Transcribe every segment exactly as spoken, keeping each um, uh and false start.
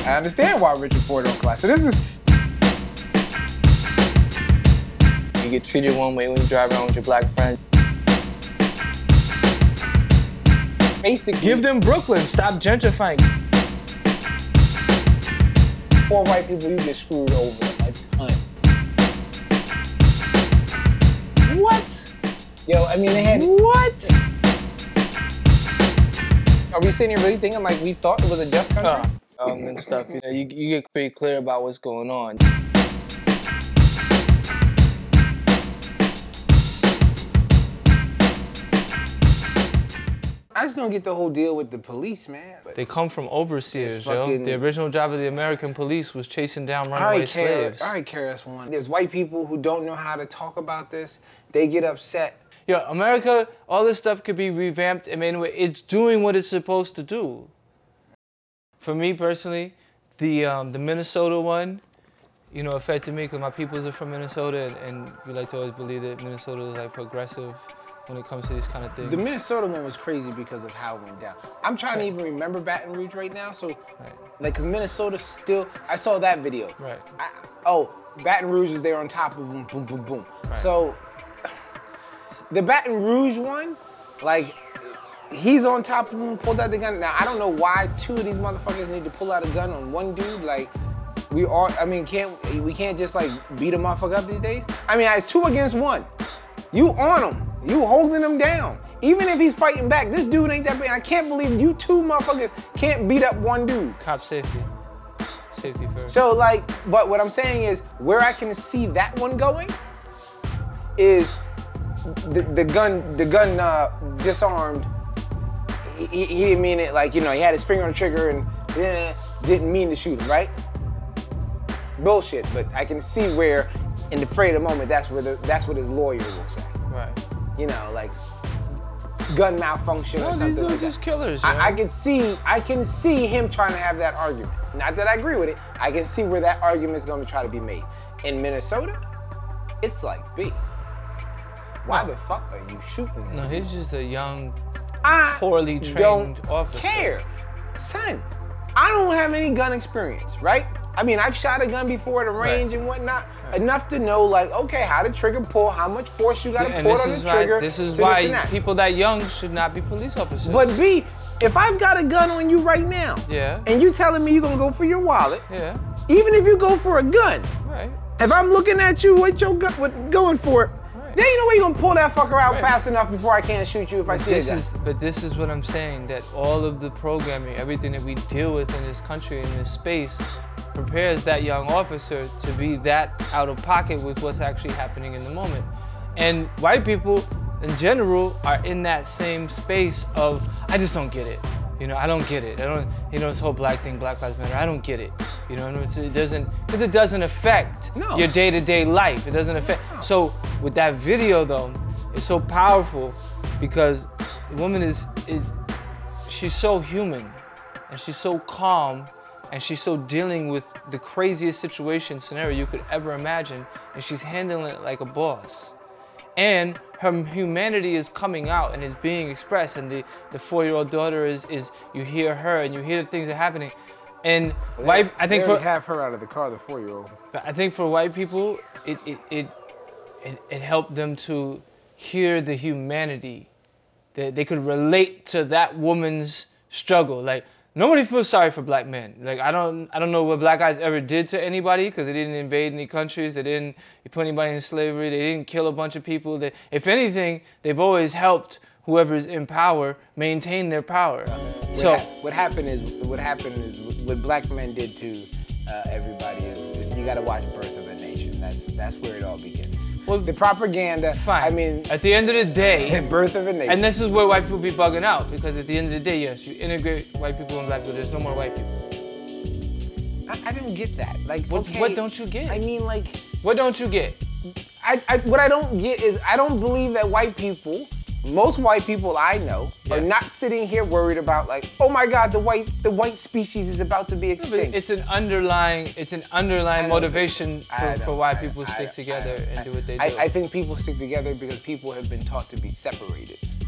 I understand why Richard Ford don't collide. So this is... You get treated one way when you drive around with your black friends. Basically... Give them Brooklyn, stop gentrifying. Poor white people, you get screwed over a ton. What? Yo, I mean, they had... What? Are we sitting here really thinking like we thought it was a just country? Uh, um, and stuff, you know, you, you get pretty clear about what's going on. I just don't get the whole deal with the police, man. They come from overseers, fucking... yo. The original job of the American police was chasing down runaway right, slaves. All right, K R S One. There's white people who don't know how to talk about this. They get upset. Yo, America, all this stuff could be revamped. I mean, it's doing what it's supposed to do. For me personally, the um, the Minnesota one, you know, affected me because my peoples are from Minnesota, and, and we like to always believe that Minnesota is like progressive when it comes to these kind of things. The Minnesota one was crazy because of how it went down. I'm trying right. to even remember Baton Rouge right now, so right. like, cause Minnesota still, I saw that video. Right. I, oh, Baton Rouge is there on top of boom, boom, boom, boom. Right. So, the Baton Rouge one, like, he's on top of him, pulled out the gun. Now, I don't know why two of these motherfuckers need to pull out a gun on one dude. Like, we are, I mean, can't we can't just, like, beat a motherfucker up these days? I mean, it's two against one. You on him. You holding him down. Even if he's fighting back, this dude ain't that big. I can't believe you two motherfuckers can't beat up one dude. Cop safety. Safety first. So, like, but what I'm saying is, where I can see that one going is the, the gun, the gun uh, disarmed. He, he didn't mean it, like, you know, he had his finger on the trigger and eh, didn't mean to shoot him, right? Bullshit, but I can see where, in the fray of the moment, that's where the, that's what his lawyer will say. Right. You know, like gun malfunction no, or something these like are that. just killers. I, I can see, I can see him trying to have that argument. Not that I agree with it. I can see where that argument is going to try to be made. In Minnesota, it's like, B, why no. the fuck are you shooting this? No, he's just a young, I poorly trained don't officer. care, son. I don't have any gun experience, right? I mean, I've shot a gun before at a range right. and whatnot, right. enough to know, like, okay, how to trigger pull, how much force you gotta yeah, put this on is the trigger. Why, this is to why this and people that young should not be police officers. But B, if I've got a gun on you right now, yeah, and you telling me you're gonna go for your wallet, yeah, even if you go for a gun, right? If I'm looking at you with your gun, with going for it, right. then you know where you're gonna pull that fucker out right. fast enough before I can't shoot you if but I see this a gun. Is, but this is what I'm saying, that all of the programming, everything that we deal with in this country, in this space, prepares that young officer to be that out of pocket with what's actually happening in the moment. And white people, in general, are in that same space of, I just don't get it. You know, I don't get it. I don't, you know, this whole black thing, Black Lives Matter, I don't get it. You know, it's, it doesn't, because it doesn't affect no. your day-to-day life. It doesn't affect. No. So with that video though, it's so powerful because the woman is, is, she's so human and she's so calm and she's so dealing with the craziest situation scenario you could ever imagine, and she's handling it like a boss. And her humanity is coming out and is being expressed, and the, the four-year-old daughter is, is, you hear her and you hear the things that are happening. And well, white, they, I think they for- have her out of the car, the four-year-old. I think for white people, it, it, it, it, it helped them to hear the humanity. That they could relate to that woman's struggle. Like, nobody feels sorry for black men. Like, I don't, I don't know what black guys ever did to anybody, because they didn't invade any countries, they didn't put anybody in slavery, they didn't kill a bunch of people. They, if anything, they've always helped whoever's in power maintain their power. What So ha- what happened is, what happened is, what black men did to uh, everybody is, you got to watch Birth of a Nation. That's that's where it all begins. Well, the propaganda. Fine. I mean, at the end of the day, Birth of a Nation. And this is where white people be bugging out, because at the end of the day, yes, you integrate white people and black people. There's no more white people. I, I didn't get that. Like, what, okay, what don't you get? I mean, like, what don't you get? I, I what I don't get is I don't believe that white people, most white people I know, yeah. are not sitting here worried about, like, oh my God, the white the white species is about to be extinct. It's an underlying it's an underlying motivation for, for why people I, stick I, together I, and do what they I, do. I think people stick together because people have been taught to be separated.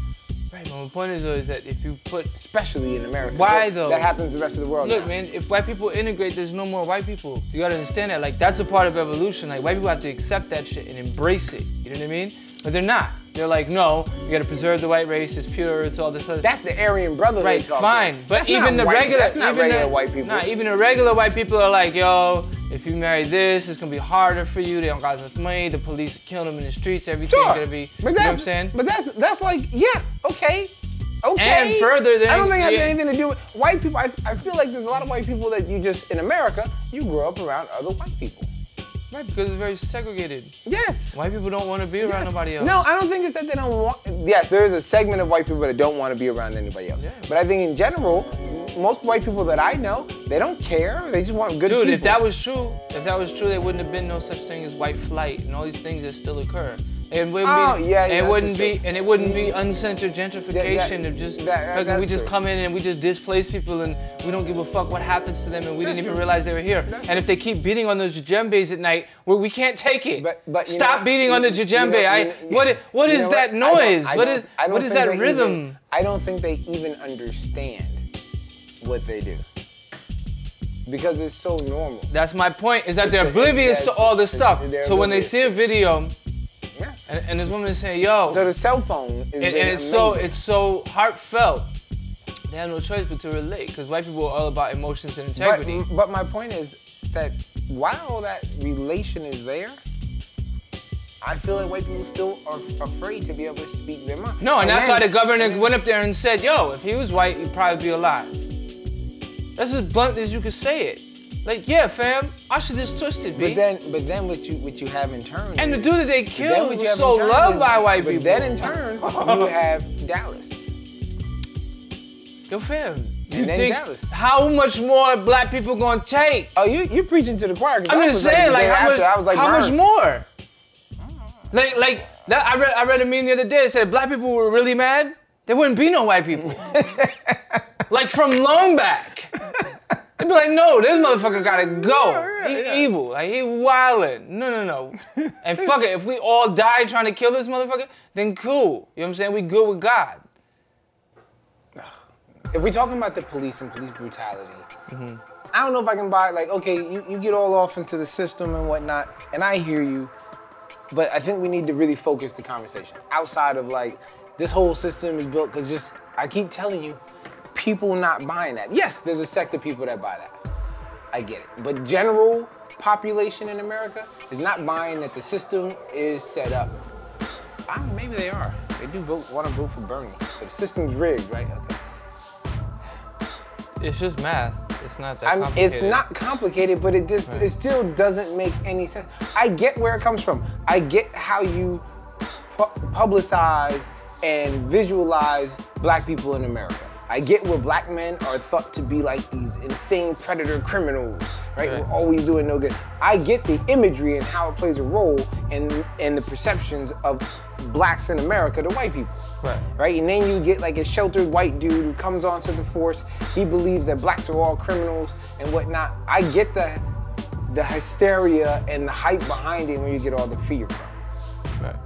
Right, but my point is though is that if you put, especially in America. Why so though? That happens the rest of the world. Look, now. man, if white people integrate, there's no more white people. You gotta understand that. Like, that's a part of evolution. Like, white people have to accept that shit and embrace it. You know what I mean? But they're not. They're like, no, you gotta preserve the white race. It's pure. It's all this other. That's the Aryan brotherhood. Right, fine. But that's even the white, regular, that's not even regular the, white people. Nah, even the regular white people are like, yo, if you marry this, it's gonna be harder for you. They don't got enough money. The police kill them in the streets. Everything's Sure. gonna be. But You know that's, what I'm saying? But that's that's like, yeah, okay. Okay. And further than- I don't think it has yeah. anything to do with white people. I, I feel like there's a lot of white people that you just, in America, you grow up around other white people. Right, because it's very segregated. Yes. White people don't want to be around Yes. nobody else. No, I don't think it's that they don't want. Yes, there is a segment of white people that don't want to be around anybody else. Yeah. But I think in general, most white people that I know, they don't care. They just want good Dude, people. if that was true, if that was true, there wouldn't have been no such thing as white flight and all these things that still occur. It wouldn't Oh, be, yeah, yeah, and it that's wouldn't true. be, and it wouldn't be uncensored gentrification that- of just, that- that- fucking we that's just true. come in and we just displace people and we don't give a fuck what happens to them and we That's didn't even true. realize they were here. That's And if they keep beating on those djembes at night, well, we can't take it. But- but you Stop know- beating on the you- you djembe. know- I, you know- what, i- what you is know that I don't- noise? I What don't- is, I don't what is think that they rhythm? even- I don't think they even understand what they do. Because it's so normal. That's my point, is that It's they're the- oblivious to it's- all this it's- stuff. they're So when they oblivious. see a video Yeah. and, and this woman is saying, yo, So the cell phone is and, and it's so it's so heartfelt. They have no choice but to relate, because white people are all about emotions and But, integrity. but my point is that while that relation is there, I feel like white people still are afraid to be able to speak their mind. no, and that's then- why the governor and then- went up there and said, yo, if he was white, he'd probably be alive. That's as blunt as you could say it. Like, yeah, fam, I should just twisted, B. But then, but then what you what you have in turn. and the is- dude that they then killed what you was have so in turn loved is- by white but people. Then in turn, you have Dallas. Yo, fam, you And then think Dallas. how much more black people gonna take? Oh, you you preaching to the choir? 'Cause I'm I just was saying, the like, day how after, much, I was like, how much "Burn." more? Like, like that. I read, I read a meme the other day. It said if black people were really mad, there wouldn't be no white people. Like from long back, they'd be like, no, this motherfucker gotta go. Yeah, He yeah. evil, like he wildin'. No, no, no. And fuck it, if we all die trying to kill this motherfucker, then cool. You know what I'm saying? We good with God. If we're talking about the police and police brutality, Mm-hmm. I don't know if I can buy, like, okay, you, you get all off into the system and whatnot, and I hear you, but I think we need to really focus the conversation outside of, like, this whole system is built, because just, I keep telling you, people not buying that. Yes, there's a sect of people that buy that. I get it. But general population in America is not buying that the system is set up. I don't know, maybe they are. They do vote, want to vote for Bernie. So the system's rigged, right? Okay. It's just math. It's not that I'm, complicated. it's not complicated, but it just it still doesn't make any sense. I get where it comes from. I get how you pu- publicize and visualize black people in America. I get where black men are thought to be like these insane predator criminals, right? Right. We're always doing no good. I get the imagery and how it plays a role in in the perceptions of blacks in America to white people. Right. Right? And then you get like a sheltered white dude who comes onto the force. He believes that blacks are all criminals and whatnot. I get the the hysteria and the hype behind it when you get all the fear from. Right.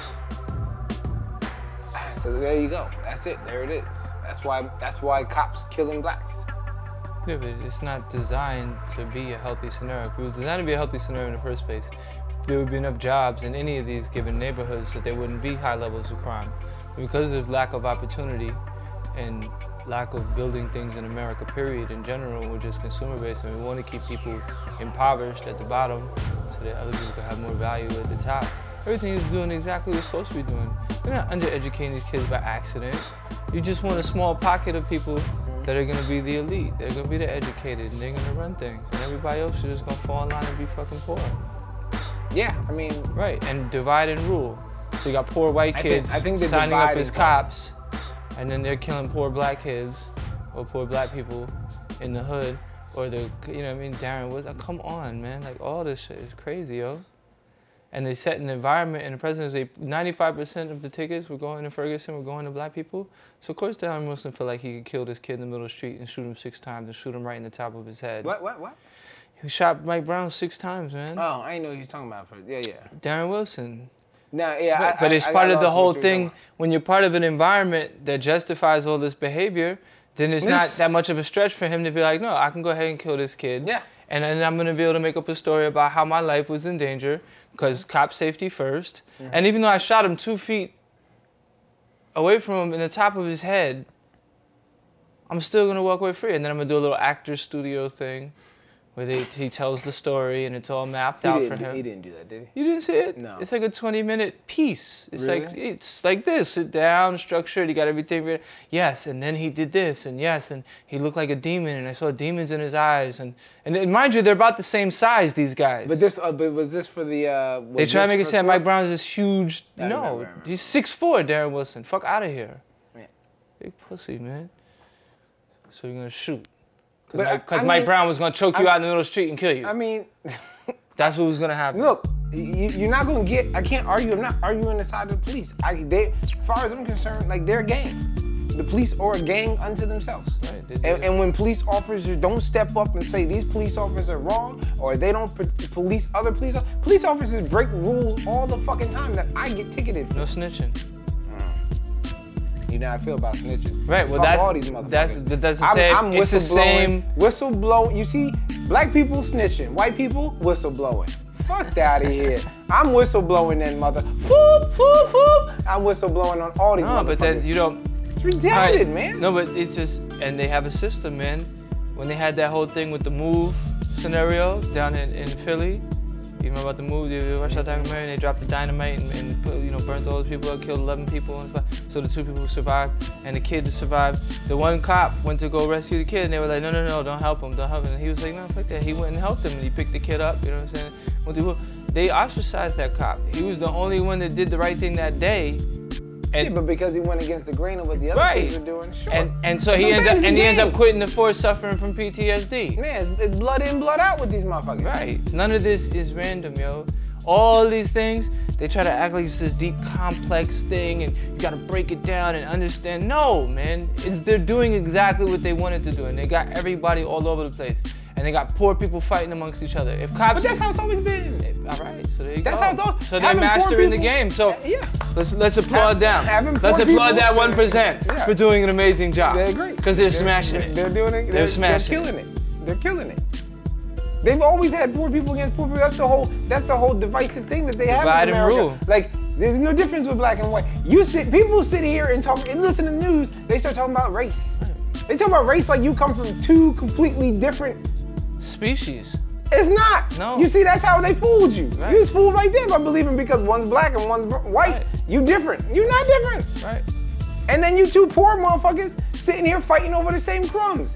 So there you go. That's it. There it is. That's why that's why cops killing blacks. Yeah, but it's not designed to be a healthy scenario. If it was designed to be a healthy scenario in the first place, there would be enough jobs in any of these given neighborhoods that there wouldn't be high levels of crime. Because of lack of opportunity and lack of building things in America, period, in general, we're just consumer-based and we want to keep people impoverished at the bottom so that other people can have more value at the top. Everything is doing exactly what it's supposed to be doing. You're not undereducating these kids by accident. You just want a small pocket of people that are gonna be the elite. They're gonna be the educated and they're gonna run things. And everybody else is just gonna fall in line and be fucking poor. Yeah, I mean, Right, and divide and rule. So you got poor white I think- kids I think the signing up divide as is- cops, and then they're killing poor black kids or poor black people in the hood, or the, you know what I mean, Darren Woods. Like, come on, man. Like, all this shit is crazy, yo. And they set an environment, and the president say ninety-five percent of the tickets were going to Ferguson, were going to black people. So of course Darren Wilson felt like he could kill this kid in the middle of the street and shoot him six times and shoot him right in the top of his head. what, what, what? He shot Mike Brown six times, man. Oh, I didn't know he was talking about first. Yeah, yeah. Darren Wilson. Nah, yeah, But, I, but I, it's I part got of the lost in whole what you were thing. talking When you're part of an environment that justifies all this behavior, then it's not Yes. that much of a stretch for him to be like, no, I can go ahead and kill this kid. Yeah. And then I'm gonna be able to make up a story about how my life was in danger because cop safety first. And even though I shot him two feet away from him in the top of his head, I'm still gonna walk away free. And then I'm gonna do a little actor studio thing where they, he tells the story and it's all mapped about. out He for didn't, him. he didn't do that, did he? You didn't see it? No. It's like a twenty minute piece. It's like Really? it's like this. Sit down, structured, he got everything ready. Yes, and then he did this, and yes, and he looked like a demon, and I saw demons in his eyes. And and, and mind you, they're about the same size, these guys. But this, uh, but was this for the? Uh, was they try to this make it for sound court? Mike Brown's this huge. Right, no, right, right, right. he's six foot four, Darren Wilson. Fuck out of here. Yeah. Big pussy, man. So you're gonna shoot. But I- Because I Mike mean- Brown was gonna choke you I- out in the middle of the street and kill you. I mean, That's what was gonna happen. look, you, you're not gonna get. I can't argue. I'm not arguing the side of the police. I, they, as far as I'm concerned, like they're a gang. The police are a gang unto themselves. Right, they do and, that. and when police officers don't step up and say these police officers are wrong, or they don't p- police other police, police officers break rules all the fucking time that I get ticketed for. No snitching. You know how I feel about snitching. Right, well, Fuck that's- all these motherfuckers. that's- that's the I'm, same- I'm it's the whistleblowing. same- Whistleblow. You see, black people snitching, white people whistleblowing. Fuck out of here. I'm whistleblowing then, mother. Whoop, whoop, whoop. I'm whistleblowing on all these No, motherfuckers. but then you don't. It's redacted, Right. man. No, but it's just, and they have a system, man. When they had that whole thing with the move scenario down in, in Philly, you remember about the move? You watched that documentary and they dropped the dynamite and, and put, you know, burnt all those people up, killed eleven people and stuff. So the two people who survived and the kid that survived, the one cop went to go rescue the kid and they were like, no, no, no, don't help him, don't help him. And he was like, no, fuck that. He went and helped him and he picked the kid up, you know what I'm saying? Well, they- They ostracized that cop. He was the only one that did the right thing that day. And Yeah, but because he went against the grain of what the other Right. kids were doing, sure. And and so he ends up Sometimes it's a and he ends game. up quitting the force, suffering from P T S D. Man, it's, it's blood in, blood out with these motherfuckers. Right. None of this is random, yo. All these things, they try to act like it's this deep, complex thing, and you gotta break it down and understand. No, man, it's they're doing exactly what they wanted to do, and they got everybody all over the place, and they got poor people fighting amongst each other. If cops, But that's how it's always been. all right, so there you That's go. how it's all- So they're having poor mastering the people- game. So Yeah. let's let's applaud them. having Let's poor applaud people- that one percent Yeah. for doing an amazing job. They're great. Because they're, smashing they're, it. They're doing it. They're, They're smashing They're killing it. They're killing it. They've always had poor people against poor people. That's the whole. That's the whole divisive thing that they have Divide in and America. rule. Like, there's no difference with black and white. You sit. People sit here and talk and listen to the news. They start talking about race. They talk about race like you come from two completely different. Species. It's not. No. You see, that's how they fooled you. Right. You was fooled right there by believing because one's black and one's br- white. Right. You different. You not different. Right. And then you two poor motherfuckers sitting here fighting over the same crumbs.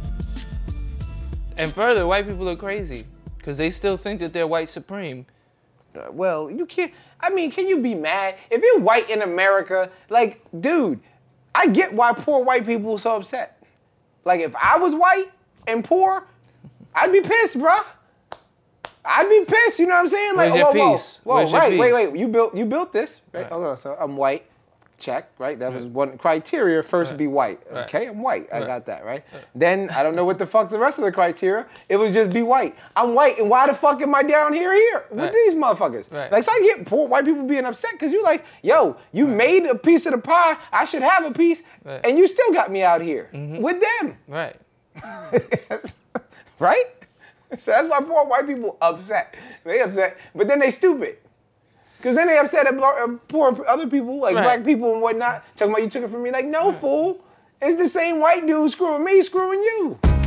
And further, white people are crazy because they still think that they're white supreme. Uh, well, you can't. I mean, can you be mad if you're white in America? Like, dude, I get why poor white people are so upset. Like, if I was white and poor, I'd be pissed, bruh. I'd be pissed. You know what I'm saying? Like, Where's your whoa, piece? whoa, whoa, Where's your right? Wait, piece? wait. You built, you built this, right? Right. Hold on. So I'm white. Check, right? That was one criteria. First to be white. Right. Okay, I'm white. I Right. got that, right? Then I don't know what the fuck the rest of the criteria. It was just be white. I'm white, and why the fuck am I down here here with Right. these motherfuckers? Right. Like, so I get poor white people being upset because you're like, yo, you made a piece of the pie. I should have a piece, Right. and you still got me out here with them, Right. right? So that's why poor white people upset. They upset, but then they stupid. Cause then they upset at blo- uh, poor other people, like Right. black people and whatnot, talking about you took it from me. Like, no, fool. It's the same white dude screwing me, screwing you.